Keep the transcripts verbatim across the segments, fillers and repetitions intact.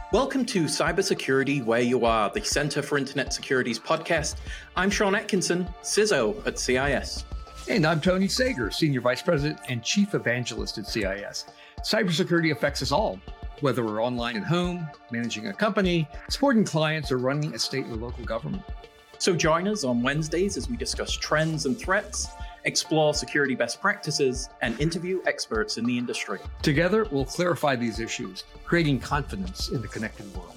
Welcome to Cybersecurity Where You Are, the Center for Internet Security's podcast. I'm Sean Atkinson, C I S O at C I S. And I'm Tony Sager, Senior Vice President and Chief Evangelist at C I S. Cybersecurity affects us all, whether we're online at home, managing a company, supporting clients, or running a state or local government. So join us on Wednesdays as we discuss trends and threats, explore security best practices, and interview experts in the industry. Together, we'll clarify these issues, creating confidence in the connected world.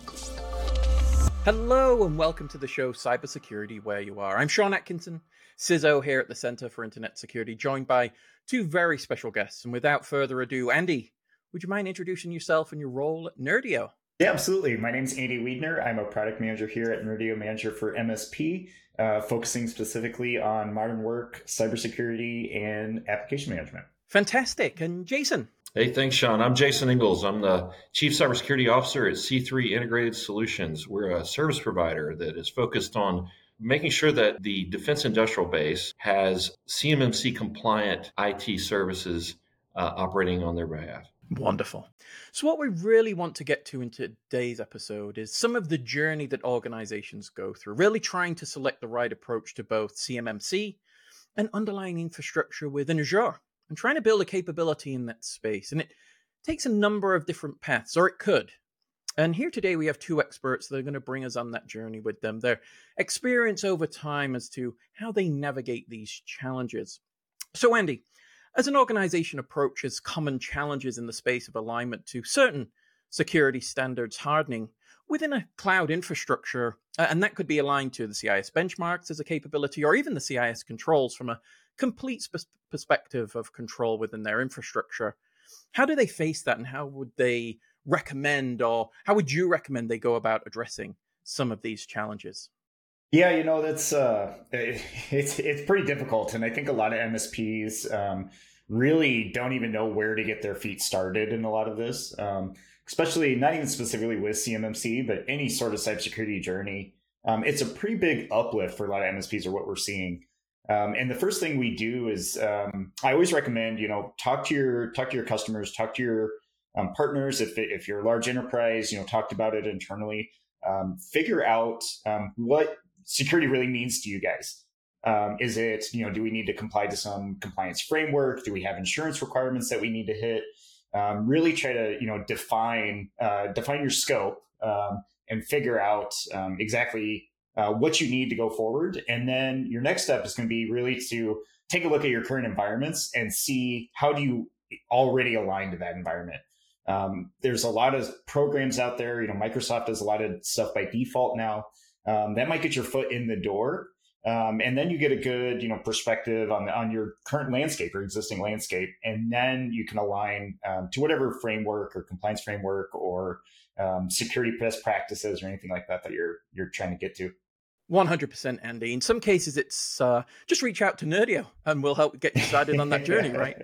Hello and welcome to the show Cybersecurity Where You Are. I'm Sean Atkinson, C I S O here at the Center for Internet Security, joined by two very special guests. And without further ado, Andy, would you mind introducing yourself and your role at Nerdio? Yeah, absolutely. My name's Andy Wiedner. I'm a product manager here at Nerdio, manager for M S P, uh, focusing specifically on modern work, cybersecurity, and application management. Fantastic. And Jason? Hey, thanks, Sean. I'm Jason Ingalls. I'm the Chief Cybersecurity Officer at C three Integrated Solutions. We're a service provider that is focused on making sure that the defense industrial base has C M M C compliant I T services uh, operating on their behalf. Wonderful. So what we really want to get to in today's episode is some of the journey that organizations go through, really trying to select the right approach to both C M M C and underlying infrastructure within Azure, and trying to build a capability in that space. And it takes a number of different paths, or it could. And here today we have two experts that are going to bring us on that journey with them, their experience over time as to how they navigate these challenges. So Andy, as an organization approaches common challenges in the space of alignment to certain security standards hardening within a cloud infrastructure, uh, and that could be aligned to the C I S benchmarks as a capability, or even the C I S controls from a complete sp- perspective of control within their infrastructure. How do they face that, and how would they recommend, or how would you recommend they go about addressing some of these challenges? Yeah, you know, that's uh, it's it's pretty difficult. And I think a lot of M S Ps um, really don't even know where to get their feet started in a lot of this, um, especially not even specifically with C M M C, but any sort of cybersecurity journey. Um, it's a pretty big uplift for a lot of M S Ps, or what we're seeing. Um, and the first thing we do is um, I always recommend, you know, talk to your talk to your customers, talk to your um, partners. If if you're a large enterprise, you know, talk about it internally. Um, figure out um, what security really means to you guys. Um, is it, you know, do we need to comply to some compliance framework? Do we have insurance requirements that we need to hit? Um, really try to, you know, define uh, define your scope um, and figure out um, exactly uh, what you need to go forward. And then your next step is going to be really to take a look at your current environments and see how do you already align to that environment. Um, there's a lot of programs out there. You know, Microsoft does a lot of stuff by default now. Um, that might get your foot in the door. Um, and then you get a good, you know, perspective on the, on your current landscape or existing landscape. And then you can align um, to whatever framework or compliance framework or um, security best practices or anything like that that you're you're trying to get to. one hundred percent, Andy. In some cases, it's uh, just reach out to Nerdio and we'll help get you started on that journey, right?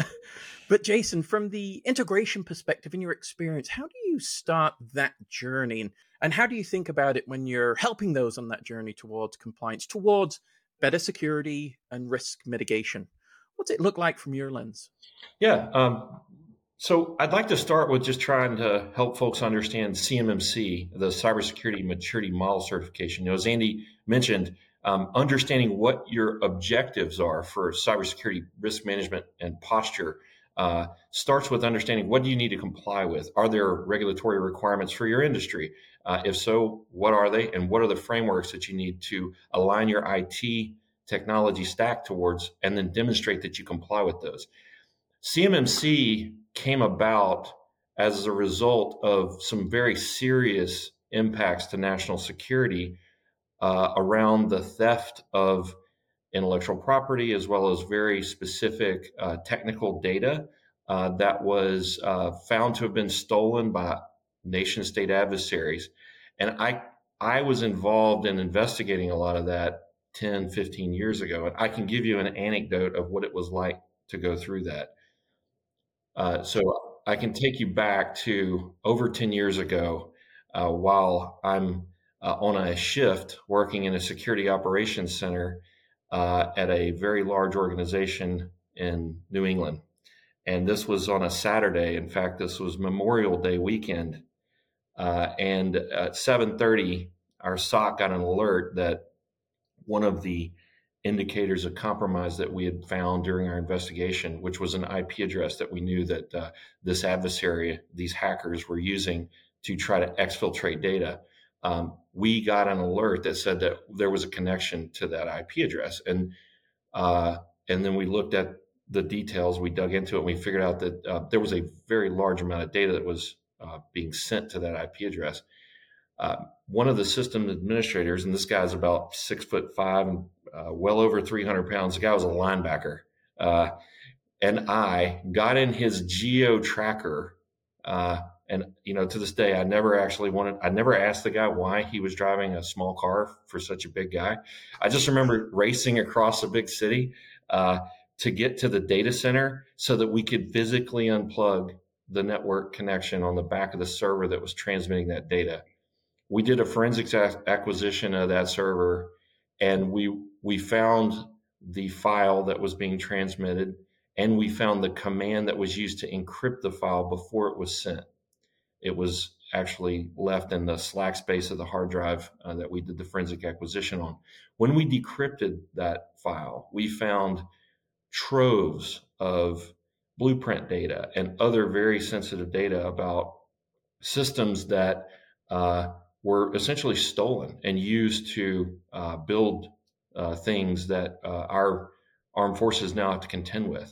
But Jason, from the integration perspective, in your experience, how do you start that journey? And, and how do you think about it when you're helping those on that journey towards compliance, towards better security and risk mitigation? What's it look like from your lens? Yeah. Um, so I'd like to start with just trying to help folks understand C M M C, the Cybersecurity Maturity Model Certification. You know, as Andy mentioned, um, understanding what your objectives are for cybersecurity risk management and posture Uh, starts with understanding what do you need to comply with. Are there regulatory requirements for your industry? Uh, if so, what are they? And what are the frameworks that you need to align your I T technology stack towards, and then demonstrate that you comply with those? C M M C came about as a result of some very serious impacts to national security uh, around the theft of intellectual property, as well as very specific uh, technical data uh, that was uh, found to have been stolen by nation state adversaries. And I, I was involved in investigating a lot of that ten, fifteen years ago. And I can give you an anecdote of what it was like to go through that. Uh, so I can take you back to over ten years ago uh, while I'm uh, on a shift working in a security operations center uh, at a very large organization in New England. And this was on a Saturday. In fact, this was Memorial Day weekend. Uh, and at seven thirty, our S O C got an alert that one of the indicators of compromise that we had found during our investigation, which was an I P address that we knew that uh, this adversary, these hackers, were using to try to exfiltrate data. Um, we got an alert that said that there was a connection to that I P address, and uh, and then we looked at the details. We dug into it, and we figured out that uh, there was a very large amount of data that was uh, being sent to that I P address. Uh, one of the system administrators, and this guy's about six foot five and uh, well over three hundred pounds. The guy was a linebacker, uh, and I got in his geo tracker. Uh, and you know, to this day, I never actually wanted. I never asked the guy why he was driving a small car for such a big guy. I just remember racing across a big city uh, to get to the data center so that we could physically unplug the network connection on the back of the server that was transmitting that data. We did a forensics acquisition of that server, and we we found the file that was being transmitted, and we found the command that was used to encrypt the file before it was sent. It was actually left in the slack space of the hard drive uh, that we did the forensic acquisition on. When we decrypted that file, we found troves of blueprint data and other very sensitive data about systems that uh, were essentially stolen and used to uh, build uh, things that uh, our armed forces now have to contend with.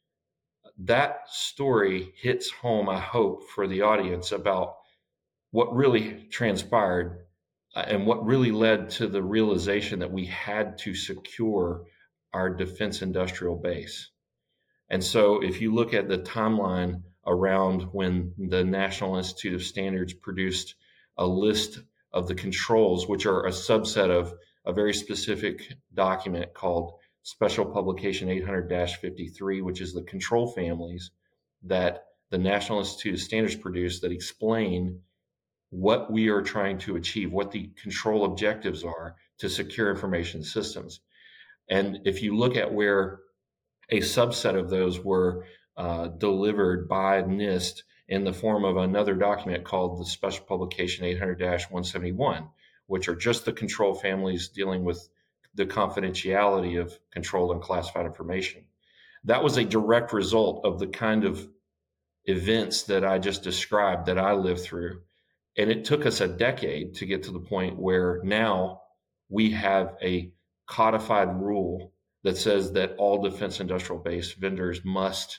That story hits home, I hope, for the audience about what really transpired uh, and what really led to the realization that we had to secure our defense industrial base. And so if you look at the timeline around when the National Institute of Standards produced a list of the controls, which are a subset of a very specific document called Special Publication eight hundred dash fifty-three, which is the control families that the National Institute of Standards produced that explain what we are trying to achieve, what the control objectives are to secure information systems. And if you look at where a subset of those were uh, delivered by NIST in the form of another document called the Special Publication eight hundred dash one seventy-one, which are just the control families dealing with the confidentiality of controlled and classified information. That was a direct result of the kind of events that I just described that I lived through. And it took us a decade to get to the point where now we have a codified rule that says that all defense industrial base vendors must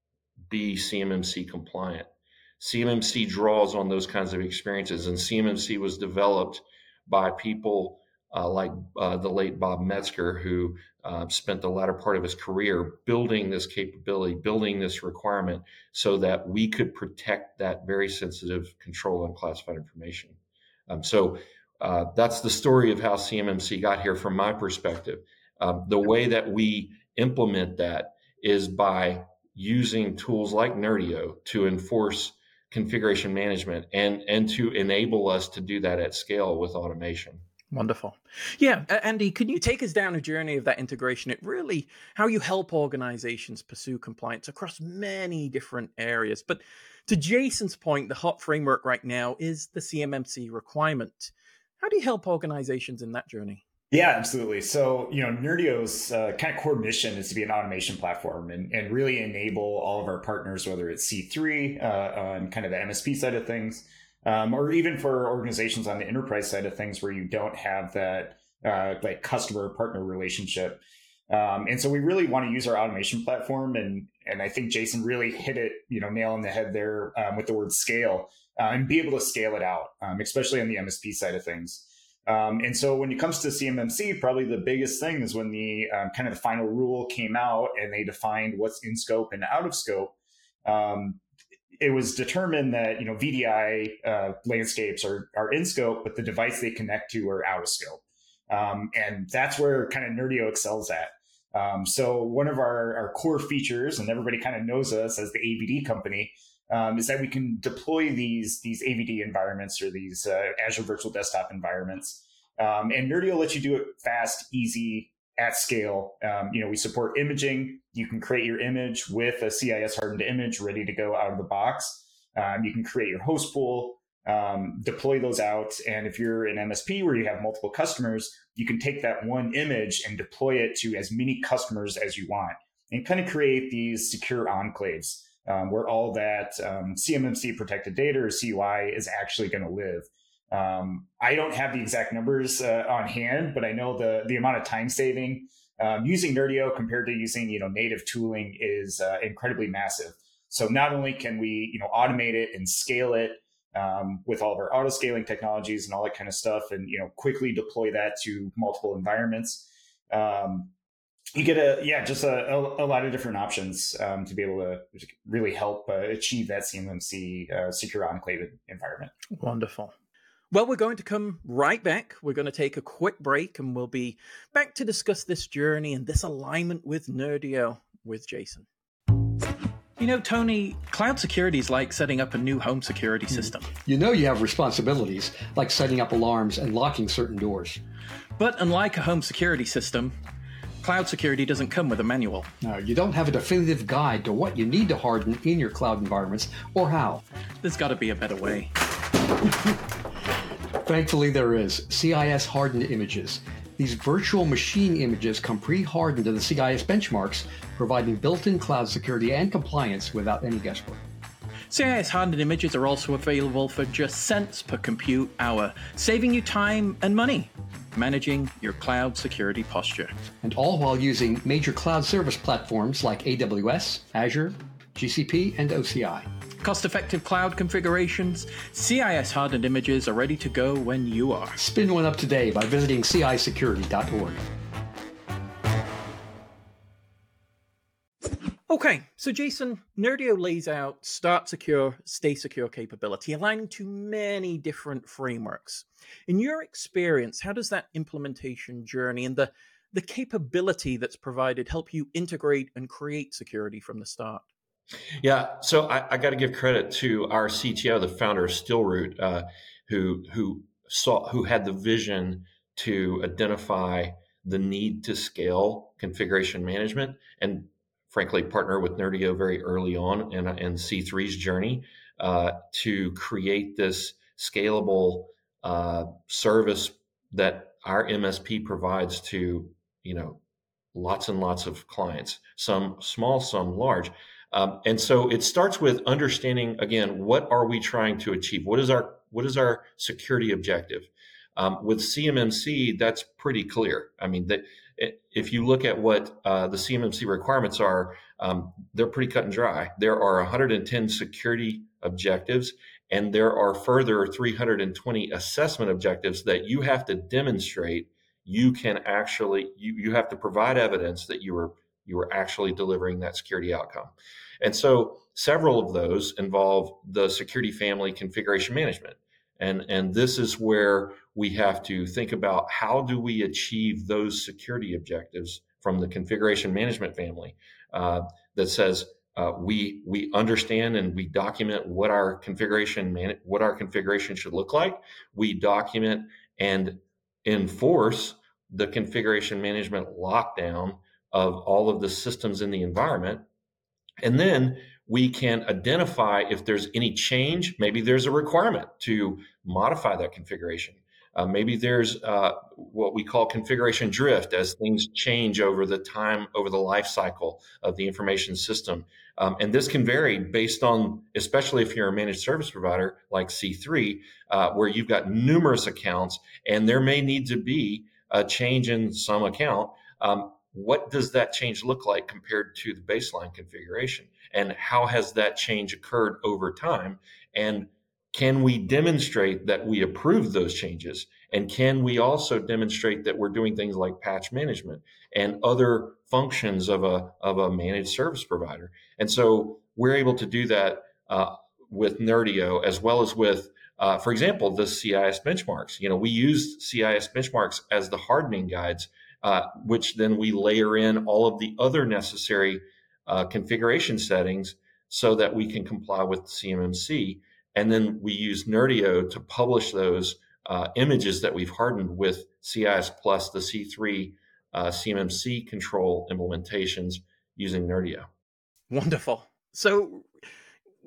be C M M C compliant. C M M C draws on those kinds of experiences, and C M M C was developed by people uh, like uh, the late Bob Metzger, who uh, spent the latter part of his career building this capability, building this requirement so that we could protect that very sensitive control and classified information. Um, so uh, that's the story of how C M M C got here from my perspective. Um, the way that we implement that is by using tools like Nerdio to enforce configuration management and, and to enable us to do that at scale with automation. Wonderful. Yeah, Andy, can you take us down a journey of that integration? It really, how you help organizations pursue compliance across many different areas. But to Jason's point, the hot framework right now is the C M M C requirement. How do you help organizations in that journey? Yeah, absolutely. So, you know, Nerdio's uh, kind of core mission is to be an automation platform and, and really enable all of our partners, whether it's C three uh, on kind of the M S P side of things, um, or even for organizations on the enterprise side of things where you don't have that uh, like customer partner relationship. Um, and so we really want to use our automation platform. And, and I think Jason really hit it, you know, nail on the head there um, with the word scale uh, and be able to scale it out, um, especially on the M S P side of things. Um, and so when it comes to C M M C, probably the biggest thing is when the um, kind of the final rule came out and they defined what's in scope and out of scope. Um, it was determined that, you know, V D I uh, landscapes are, are in scope, but the device they connect to are out of scope. Um, and that's where kind of Nerdio excels at. Um, so one of our, our core features, and everybody kind of knows us as the A V D company, Um, is that we can deploy these these A V D environments or these uh, Azure Virtual Desktop environments. Um, and Nerdio lets you do it fast, easy, at scale. Um, you know, we support imaging. You can create your image with a C I S hardened image ready to go out of the box. Um, you can create your host pool. um, deploy those out. And if you're an M S P where you have multiple customers, you can take that one image and deploy it to as many customers as you want and kind of create these secure enclaves um, where all that um, C M M C protected data or C U I is actually going to live. Um, I don't have the exact numbers uh, on hand, but I know the the amount of time saving um, using Nerdio compared to using you know native tooling is uh, incredibly massive. So not only can we you know automate it and scale it um, with all of our auto scaling technologies and all that kind of stuff, and you know quickly deploy that to multiple environments, um, you get a yeah just a, a, a lot of different options um, to be able to really help uh, achieve that C M M C uh, secure enclave environment. Wonderful. Well, we're going to come right back. We're going to take a quick break, and we'll be back to discuss this journey and this alignment with Nerdio with Jason. You know, Tony, cloud security is like setting up a new home security system. You know you have responsibilities, like setting up alarms and locking certain doors. But unlike a home security system, cloud security doesn't come with a manual. No, you don't have a definitive guide to what you need to harden in your cloud environments or how. There's got to be a better way. Thankfully, there is. C I S hardened images. These virtual machine images come pre-hardened to the C I S benchmarks, providing built-in cloud security and compliance without any guesswork. C I S hardened images are also available for just cents per compute hour, saving you time and money managing your cloud security posture. And all while using major cloud service platforms like A W S, Azure, G C P, and O C I. Cost-effective cloud configurations, C I S hardened images are ready to go when you are. Spin one up today by visiting C I security dot org. Okay, so Jason, Nerdio lays out start secure, stay secure capability, aligning to many different frameworks. In your experience, how does that implementation journey and the, the capability that's provided help you integrate and create security from the start? Yeah, so I, I got to give credit to our C T O, the founder of Stillroot, uh, who who saw who had the vision to identify the need to scale configuration management, and frankly, partner with Nerdio very early on in, in C three's journey uh, to create this scalable uh, service that our M S P provides to you know lots and lots of clients, some small, some large. Um, and so it starts with understanding, again, what are we trying to achieve? What is our what is our security objective? Um, with C M M C, that's pretty clear. I mean, that if you look at what uh, the C M M C requirements are, um, they're pretty cut and dry. There are one hundred ten security objectives, and there are further three hundred twenty assessment objectives that you have to demonstrate you can actually, you, you have to provide evidence that you were you were actually delivering that security outcome. And so several of those involve the security family configuration management. And, and this is where we have to think about how do we achieve those security objectives from the configuration management family uh, that says uh, we we understand and we document what our configuration man, what our configuration should look like. We document and enforce the configuration management lockdown of all of the systems in the environment. And then we can identify if there's any change. Maybe there's a requirement to modify that configuration. Uh, maybe there's uh, what we call configuration drift as things change over the time, over the life cycle of the information system. Um, and this can vary based on, especially if you're a managed service provider like C three, uh, where you've got numerous accounts and there may need to be a change in some account. Um, what does that change look like compared to the baseline configuration? And how has that change occurred over time? And can we demonstrate that we approve those changes? And can we also demonstrate that we're doing things like patch management and other functions of a, of a managed service provider? And so we're able to do that uh, with Nerdio, as well as with, uh, for example, the C I S benchmarks. You know, we use C I S benchmarks as the hardening guides, uh, which then we layer in all of the other necessary uh, configuration settings so that we can comply with C M M C. And then we use Nerdio to publish those uh, images that we've hardened with C I S plus the C three uh, C M M C control implementations using Nerdio. Wonderful. So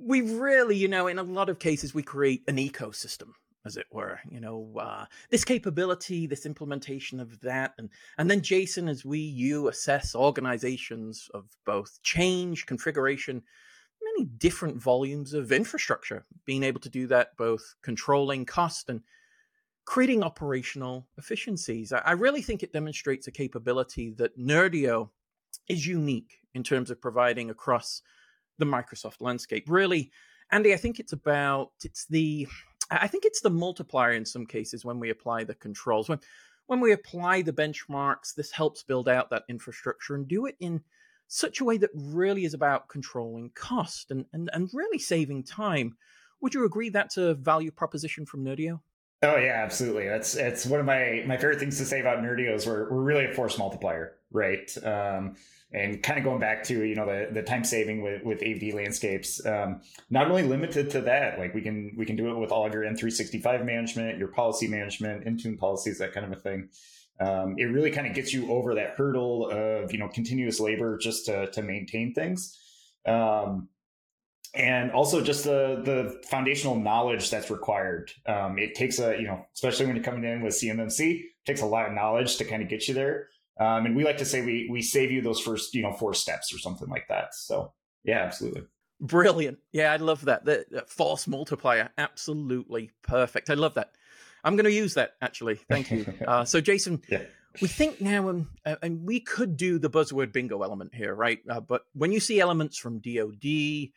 We really, you know, in a lot of cases, we create an ecosystem, as it were. You know, uh, this capability, this implementation of that, and and then Jason, as we you assess organizations of both change, configuration, many different volumes of infrastructure, being able to do that both controlling cost and creating operational efficiencies. I, I really think it demonstrates a capability that Nerdio is unique in terms of providing across the Microsoft landscape. Really, Andy, I think it's about, it's the, I think it's the multiplier in some cases when we apply the controls. When, when we apply the benchmarks, this helps build out that infrastructure and do it in such a way that really is about controlling cost and, and, and really saving time. Would you agree that's a value proposition from Nerdio? Oh yeah, absolutely. That's it's one of my my favorite things to say about Nerdio is we're we're really a force multiplier, right? Um, and kind of going back to you know the the time saving with with A V D landscapes, um, not only limited to that, like we can we can do it with all of your M three sixty-five management, your policy management, Intune policies, that kind of a thing. Um, it really kind of gets you over that hurdle of you know continuous labor just to to maintain things. Um, And also just the the foundational knowledge that's required. Um, it takes a, you know, especially when you're coming in with C M M C, it takes a lot of knowledge to kind of get you there. Um, and we like to say we we save you those first, you know, four steps or something like that. So yeah, absolutely. Brilliant. Yeah, I love that. The, the force multiplier. Absolutely perfect. I love that. I'm going to use that, actually. Thank you. Uh, so, Jason, yeah. we think now, um, and we could do the buzzword bingo element here, right? Uh, but when you see elements from D O D,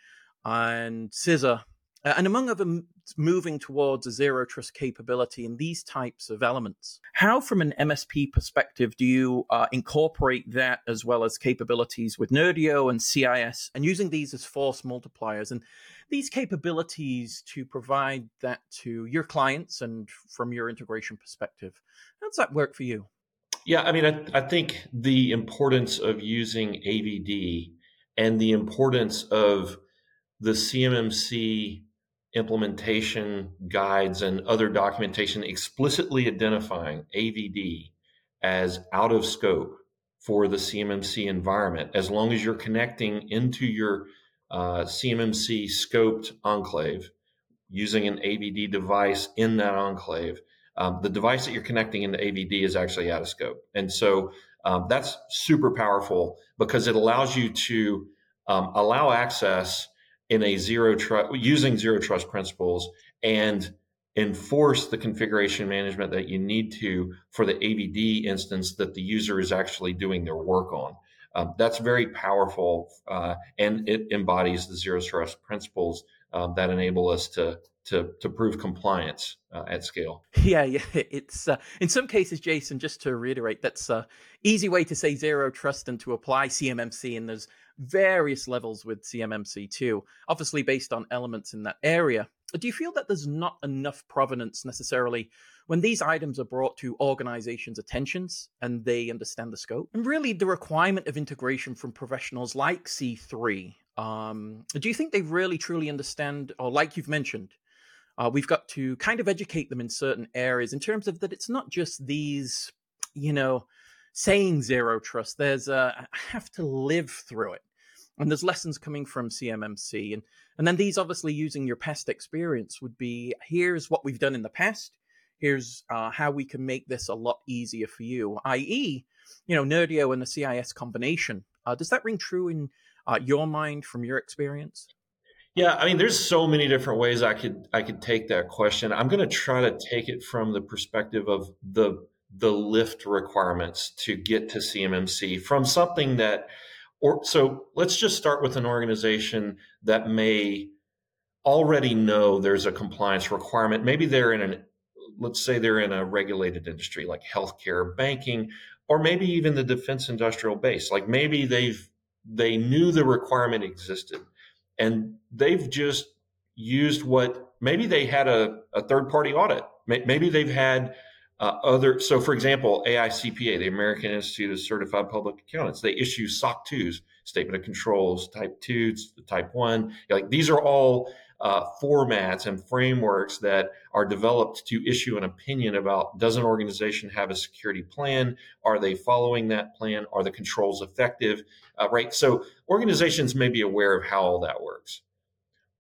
and C I S A, and among other moving towards a zero trust capability in these types of elements, how from an M S P perspective do you uh, incorporate that as well as capabilities with Nerdio and C I S and using these as force multipliers and these capabilities to provide that to your clients and from your integration perspective? How does that work for you? Yeah, I mean, I, I think the importance of using A V D and the importance of the C M M C implementation guides and other documentation explicitly identifying A V D as out of scope for the C M M C environment, as long as you're connecting into your uh, C M M C scoped enclave using an A V D device in that enclave. Um, the device that you're connecting into A V D is actually out of scope. And so um, that's super powerful because it allows you to um, allow access in a zero trust, using zero trust principles and enforce the configuration management that you need to for the A V D instance that the user is actually doing their work on. Um, that's very powerful, uh, and it embodies the zero trust principles um, that enable us to to to prove compliance uh, at scale. Yeah, yeah. It's uh, in some cases, Jason. Just to reiterate, that's an easy way to say zero trust and to apply C M M C. And there's various levels with C M M C too, obviously based on elements in that area. Do you feel that there's not enough provenance necessarily when these items are brought to organizations' attentions and they understand the scope? And really the requirement of integration from professionals like C three, um, do you think they really truly understand, or like you've mentioned, uh, we've got to kind of educate them in certain areas in terms of that it's not just these, you know, saying zero trust, there's a, I have to live through it. And there's lessons coming from C M M C. And, and then these obviously using your past experience would be, here's what we've done in the past. Here's uh, how we can make this a lot easier for you, that is, you know, Nerdio and the C I S combination. Uh, does that ring true in uh, your mind from your experience? Yeah, I mean, there's so many different ways I could I could take that question. I'm going to try to take it from the perspective of the the lift requirements to get to C M M C from something that, or so let's just start with an organization that may already know there's a compliance requirement. Maybe they're in an, let's say they're in a regulated industry like healthcare, banking, or maybe even the defense industrial base. Like maybe they've they knew the requirement existed and they've just used what, maybe they had a, a third party audit. Maybe they've had uh, other, so for example, A I C P A, the American Institute of Certified Public Accountants, they issue S O C twos, Statement of Controls, Type twos, Type one. Like these are all uh, formats and frameworks that are developed to issue an opinion about, does an organization have a security plan? Are they following that plan? Are the controls effective? Uh, right. So organizations may be aware of how all that works.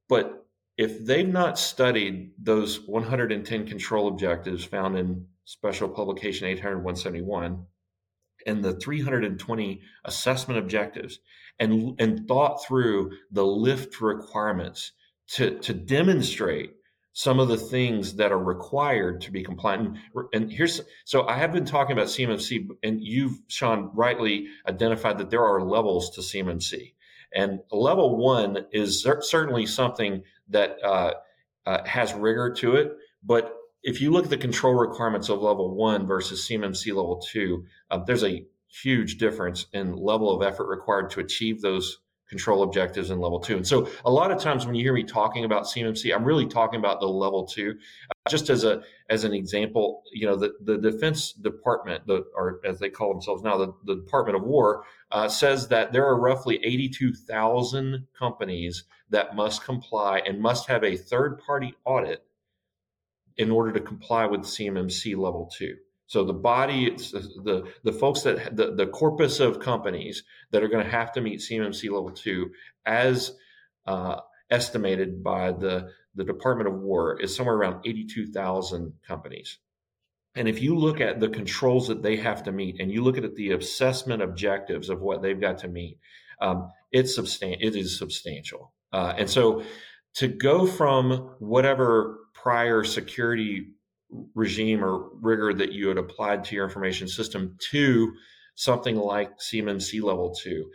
But if they've not studied those one hundred ten control objectives found in Special Publication eight hundred one seventy-one and the three hundred twenty assessment objectives, and, and thought through the lift requirements to, to demonstrate some of the things that are required to be compliant. And, and here's, so I have been talking about C M M C, and you've, Sean, rightly identified that there are levels to C M M C. And level one is cer- certainly something that uh, uh, has rigor to it. But if you look at the control requirements of level one versus C M M C level two, uh, there's a huge difference in level of effort required to achieve those control objectives in level two. And so a lot of times when you hear me talking about C M M C, I'm really talking about the level two. Uh, just as a as an example, you know, the, the Defense Department, the, or as they call themselves now, the, the Department of War, uh, says that there are roughly eighty-two thousand companies that must comply and must have a third-party audit in order to comply with C M M C level two. So the body, it's the, the folks that, the, the corpus of companies that are going to have to meet C M M C level two as uh, estimated by the, the Department of War is somewhere around eighty-two thousand companies. And if you look at the controls that they have to meet and you look at the assessment objectives of what they've got to meet, um, it's substan- it is substantial. Uh, and so to go from whatever prior security regime or rigor that you had applied to your information system to something like C M M C level two,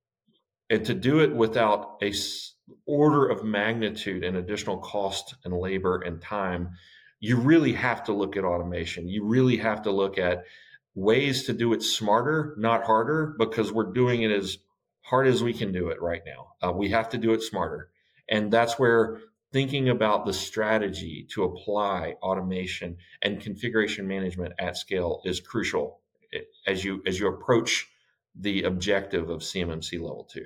and to do it without a order of magnitude and additional cost and labor and time, you really have to look at automation. You really have to look at ways to do it smarter, not harder, because we're doing it as hard as we can do it right now. Uh, we have to do it smarter. And that's where thinking about the strategy to apply automation and configuration management at scale is crucial as you as you approach the objective of C M M C level two.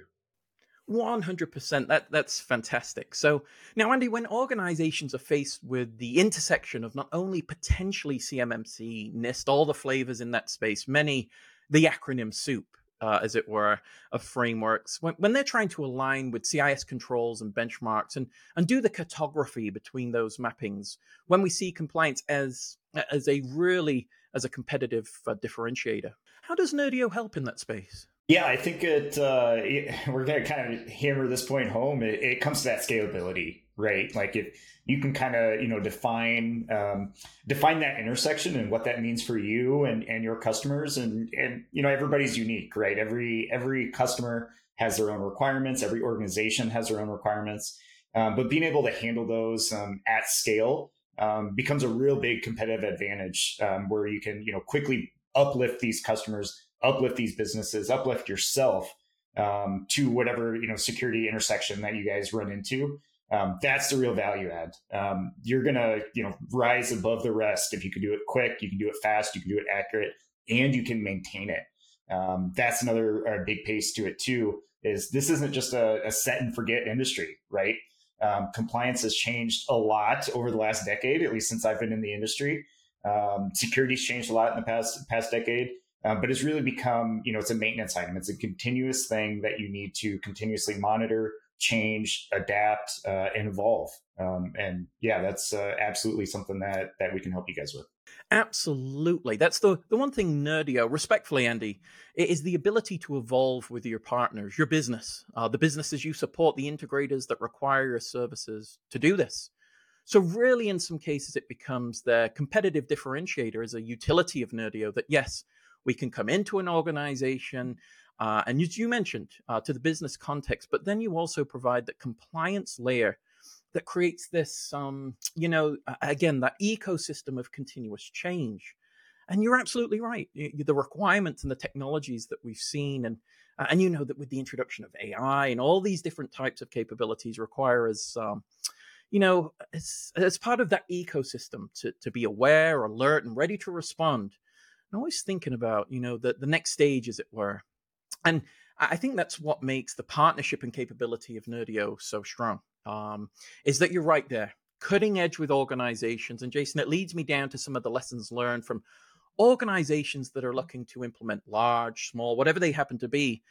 one hundred percent. That, that's fantastic. So now, Andy, when organizations are faced with the intersection of not only potentially C M M C, NIST, all the flavors in that space, many, the acronym soup, uh, as it were, of frameworks, when, when they're trying to align with C I S controls and benchmarks and, and do the cartography between those mappings, when we see compliance as, as a really, as a competitive uh, differentiator, how does Nerdio help in that space? Yeah, I think it, uh, it we're going to kind of hammer this point home. It, it comes to that scalability, right? Like if you can kind of, you know, define, um, define that intersection and what that means for you and, and your customers. And, and, you know, everybody's unique, right? Every, every customer has their own requirements. Every organization has their own requirements. Um, but being able to handle those um, at scale um, becomes a real big competitive advantage um, where you can, you know, quickly uplift these customers, uplift these businesses, uplift yourself um, to whatever, you know, security intersection that you guys run into. Um, that's the real value add. Um, you're going to, you know, rise above the rest. If you can do it quick, you can do it fast, you can do it accurate, and you can maintain it. Um, that's another uh, big piece to it too, is this isn't just a, a set and forget industry, right? Um, compliance has changed a lot over the last decade, at least since I've been in the industry. Um, security's changed a lot in the past, past decade. Um, but it's really become, you know, it's a maintenance item. It's a continuous thing that you need to continuously monitor, change, adapt, uh, and evolve. Um, and yeah, that's uh, absolutely something that that we can help you guys with. Absolutely. That's the, the one thing Nerdio, respectfully, Andy, is the ability to evolve with your partners, your business, uh, the businesses you support, the integrators that require your services to do this. So really, in some cases, it becomes the competitive differentiator as a utility of Nerdio that, yes, we can come into an organization, uh, and as you mentioned, uh, to the business context, but then you also provide that compliance layer that creates this, um, you know, again, that ecosystem of continuous change. And you're absolutely right. The requirements and the technologies that we've seen, and uh, and you know that with the introduction of A I and all these different types of capabilities require us, um, you know, as, as part of that ecosystem to, to be aware, alert, and ready to respond. I'm always thinking about, you know, the, the next stage, as it were. And I think that's what makes the partnership and capability of Nerdio so strong, um, is that you're right there, cutting edge with organizations. And Jason, it leads me down to some of the lessons learned from organizations that are looking to implement large, small, whatever they happen to be,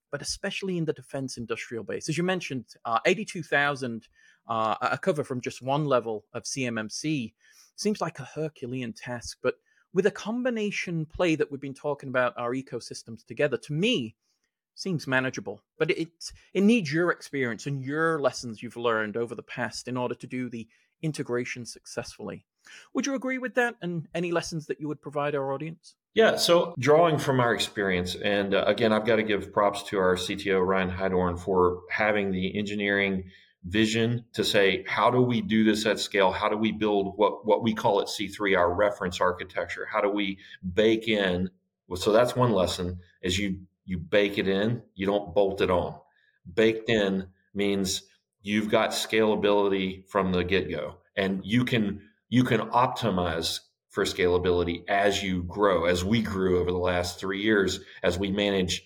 but especially in the defense industrial base. As you mentioned, uh, eighty-two thousand, uh, a cover from just one level of C M M C seems like a Herculean task, but with a combination play that we've been talking about our ecosystems together, to me, seems manageable. But it, it needs your experience and your lessons you've learned over the past in order to do the integration successfully. Would you agree with that? And any lessons that you would provide our audience? Yeah, so drawing from our experience, and uh, again, I've got to give props to our C T O, Ryan Heidorn, for having the engineering vision to say, how do we do this at scale? How do we build what, what we call at C three, our reference architecture? How do we bake in? Well, so that's one lesson, is you, you bake it in, you don't bolt it on. Baked in means you've got scalability from the get-go, and you can you can optimize for scalability as you grow, as we grew over the last three years, as we manage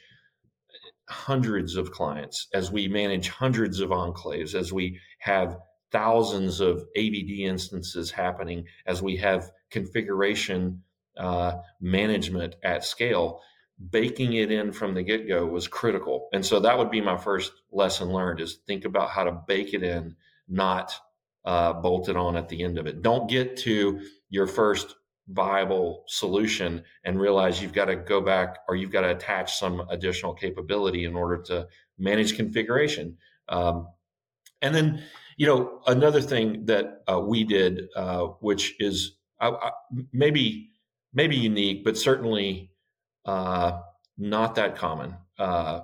hundreds of clients, as we manage hundreds of enclaves, as we have thousands of A V D instances happening, as we have configuration uh, management at scale. Baking it in from the get-go was critical. And so that would be my first lesson learned, is think about how to bake it in, not uh, bolt it on at the end of it. Don't get to your first viable solution and realize you've got to go back, or you've got to attach some additional capability in order to manage configuration. Um, and then, you know, another thing that uh, we did, uh, which is uh, maybe maybe unique, but certainly uh, not that common, uh,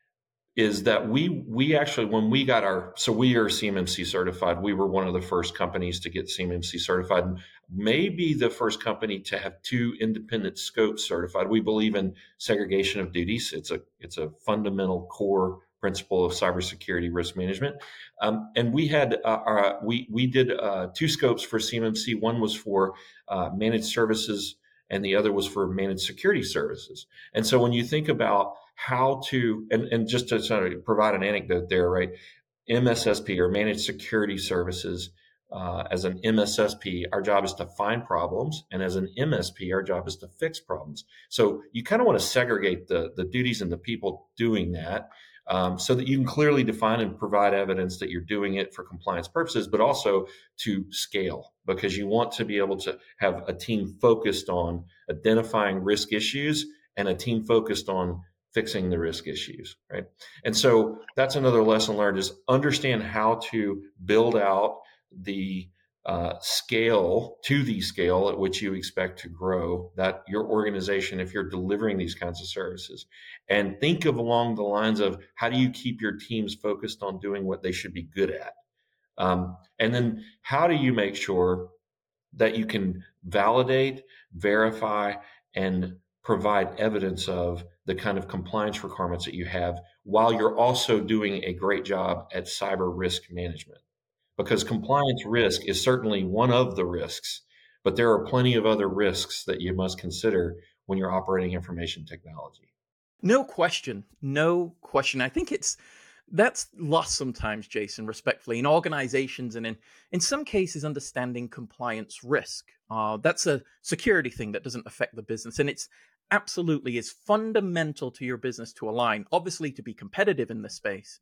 is that we we actually, when we got our, so we are C M M C certified. We were one of the first companies to get C M M C certified, and maybe the first company to have two independent scopes certified. We believe in segregation of duties. It's a it's a fundamental core principle of cybersecurity risk management. Um, and we had uh, our, we we did uh, two scopes for C M M C. One was for uh, managed services, and the other was for managed security services. And so when you think about how to, and, and just to sort of provide an anecdote there, right? M S S P, or managed security services, uh, as an M S S P, our job is to find problems. And as an M S P, our job is to fix problems. So you kind of want to segregate the, the duties and the people doing that, um, so that you can clearly define and provide evidence that you're doing it for compliance purposes, but also to scale, because you want to be able to have a team focused on identifying risk issues and a team focused on fixing the risk issues, right? And so that's another lesson learned, is understand how to build out the uh, scale to the scale at which you expect to grow that your organization, if you're delivering these kinds of services. And think of along the lines of, how do you keep your teams focused on doing what they should be good at? Um, and then how do you make sure that you can validate, verify, and provide evidence of the kind of compliance requirements that you have, while you're also doing a great job at cyber risk management? Because compliance risk is certainly one of the risks, but there are plenty of other risks that you must consider when you're operating information technology. No question. No question. I think it's that's lost sometimes, Jason, respectfully, in organizations, and in, in some cases, understanding compliance risk. Uh, that's a security thing that doesn't affect the business. And it's absolutely is fundamental to your business to align, obviously, to be competitive in this space,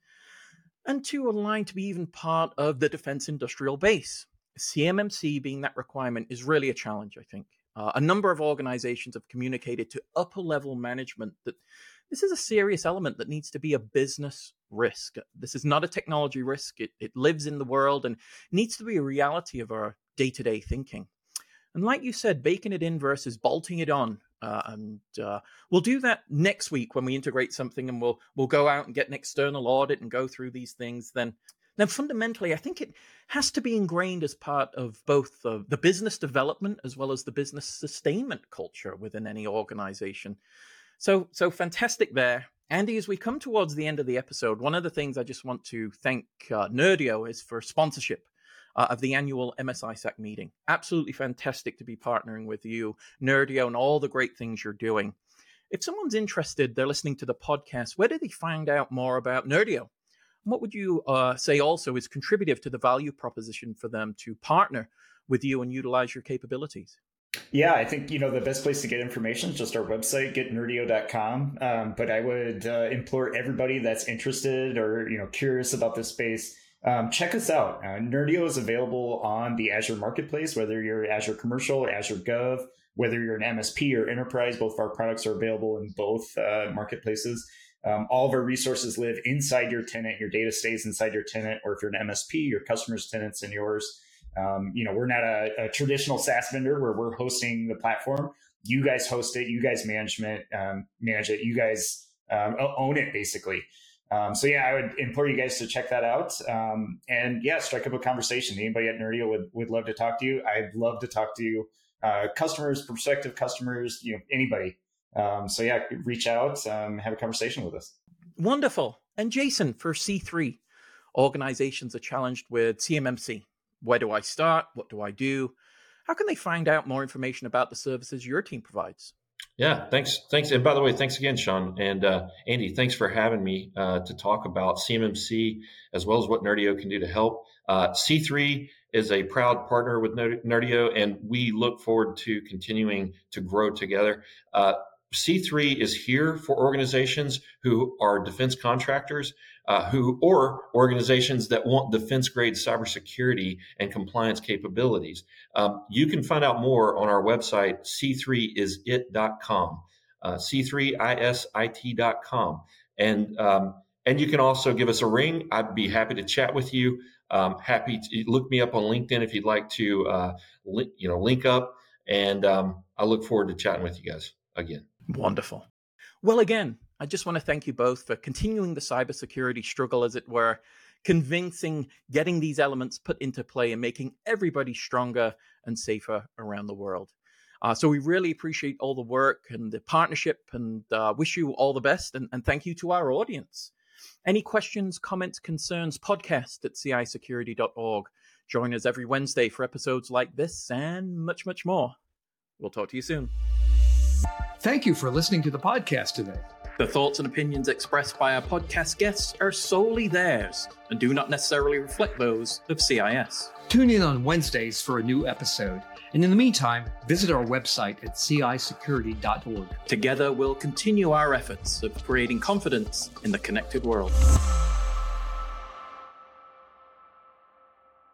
and to align to be even part of the defense industrial base. C M M C being that requirement is really a challenge, I think. Uh, a number of organizations have communicated to upper level management that this is a serious element that needs to be a business risk. This is not a technology risk. It, it lives in the world and needs to be a reality of our day-to-day thinking. And like you said, baking it in versus bolting it on. Uh, and uh, we'll do that next week when we integrate something, and we'll we'll go out and get an external audit and go through these things. Then, then fundamentally, I think it has to be ingrained as part of both the, the business development as well as the business sustainment culture within any organization. So, so fantastic there. Andy, as we come towards the end of the episode, one of the things I just want to thank uh, Nerdio is for sponsorship uh, of the annual M S I S A C meeting. Absolutely fantastic to be partnering with you, Nerdio, and all the great things you're doing. If someone's interested, they're listening to the podcast, where do they find out more about Nerdio? What would you uh, say also is contributive to the value proposition for them to partner with you and utilize your capabilities? Yeah, I think, you know, the best place to get information is just our website, get nerdio dot com. Um, but I would uh, implore everybody that's interested or, you know, curious about this space, um, check us out. Uh, Nerdio is available on the Azure Marketplace, whether you're Azure Commercial or Azure Gov, whether you're an M S P or enterprise, both of our products are available in both uh, marketplaces. Um, all of our resources live inside your tenant. Your data stays inside your tenant, or if you're an M S P, your customers' tenants and yours. Um, you know, we're not a, a traditional SaaS vendor where we're hosting the platform. You guys host it. You guys management um, manage it. You guys um, own it, basically. Um, so yeah, I would implore you guys to check that out. Um, and yeah, strike up a conversation. Anybody at Nerdio would would love to talk to you. I'd love to talk to you, uh, customers, prospective customers, you know, anybody. Um, so yeah, reach out, um, have a conversation with us. Wonderful. And Jason, for C three, organizations are challenged with C M M C. Where do I start? What do I do? How can they find out more information about the services your team provides? Yeah, thanks. Thanks. And by the way, thanks again, Sean. And uh, Andy, thanks for having me uh, to talk about C M M C as well as what Nerdio can do to help. Uh, C three is a proud partner with Nerdio, and we look forward to continuing to grow together. Uh, C three is here for organizations who are defense contractors, uh, who or organizations that want defense-grade cybersecurity and compliance capabilities. Um, you can find out more on our website, c three is it dot com, uh, c three is it dot com. And, um, and you can also give us a ring. I'd be happy to chat with you. Um, happy to look me up on LinkedIn if you'd like to, uh, link, you know, link up. And um, I look forward to chatting with you guys again. Wonderful. Well, again, I just want to thank you both for continuing the cybersecurity struggle, as it were, convincing, getting these elements put into play and making everybody stronger and safer around the world. Uh, so we really appreciate all the work and the partnership, and uh, wish you all the best. And, and thank you to our audience. Any questions, comments, concerns, podcast at c i security dot org. Join us every Wednesday for episodes like this and much, much more. We'll talk to you soon. Thank you for listening to the podcast today. The thoughts and opinions expressed by our podcast guests are solely theirs and do not necessarily reflect those of C I S. Tune in on Wednesdays for a new episode. And in the meantime, visit our website at c i security dot org. Together, we'll continue our efforts of creating confidence in the connected world.